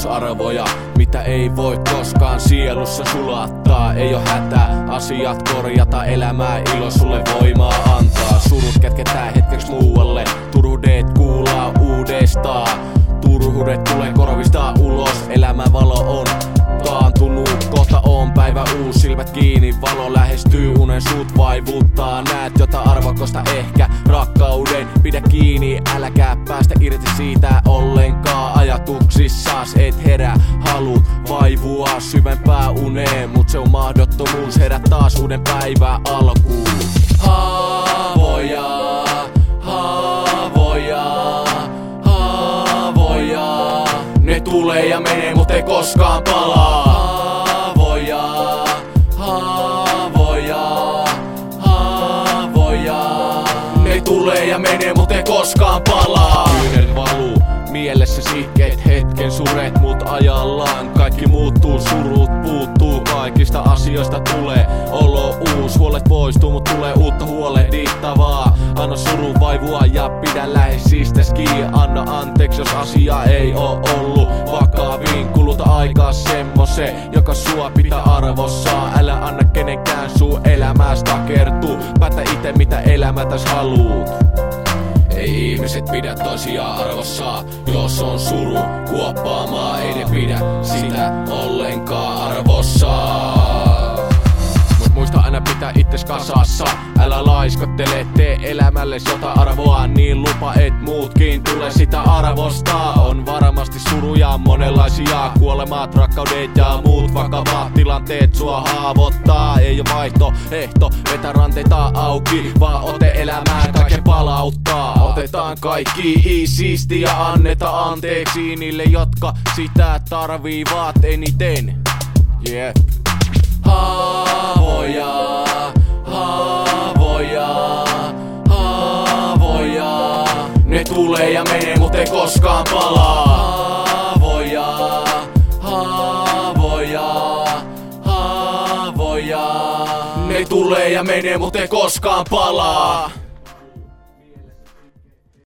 perusarvoja, mitä ei voi koskaan sielussa sulattaa. Ei oo hätää, asiat korjata, elämää ilo sulle voimaa antaa. Surut kätketään hetkeksi muualle, turhuudet kuulaa uudestaan. Turhuudet tulee korvista ulos, elämän valo on taantunut. Kohta on päivä uusi, silmät kiinni, valo lähestyy, unen sut vaivuttaa. Näet jota arvokosta ehkä, rakkauden pidä kiinni, äläkää päästä irti siitä ollenkaan. Ajatuksissas et herää, haluut vaivua syvempää uneen, mut se on mahdottomuus, herää taas uuden päivän alkuun. Haavoja, haavoja, haavoja, ne tulee ja menee, mut ei koskaan palaa. Haavoja, haavoja, haavoja, ne tulee ja menee, mut ei koskaan palaa. Kyynel valuu mielessä sihkeet hetken suret, mut ajallaan kaikki muuttuu, surut puuttuu, kaikista asioista tulee olo uus. Huolet poistuu, mut tulee uutta huolehdittavaa. Anna suru vaivua ja pidä läheisistä kiinni. Anna anteeksi, jos asia ei oo ollut vakaviin. Kuluta aikaa semmose, joka sua pitää arvossaan. Älä anna kenenkään suu elämästä takertuu. Päätä ite mitä elämä täs haluut. Ei ihmiset pidä toisiaan arvossaan, jos on suru kuoppaamaa, ei ne pidä sitä ollenkaan arvossaan. Mut muista aina pitää itses kasassa, älä laiskottele, tee elämälles jotain arvoa, niin lupa et muutkin tule sitä arvostaa. On varmasti suruja monenlaisia, kuolemaat, rakkaudet ja muut vakavat tilanteet sua haavoittaa. Ei oo vaihtoehto, vetä ranteita auki, vaan ote elämään kaiken palauttaa. Otetaan kaikki iisisti ja anneta anteeksi niille, jotka sitä tarviivat eniten. Jep. Haavoja, haavoja, haavoja, ne tulee ja menee, mut ei koskaan palaa. Haavoja, haavoja, haavoja, ne tulee ja menee, mut ei koskaan palaa.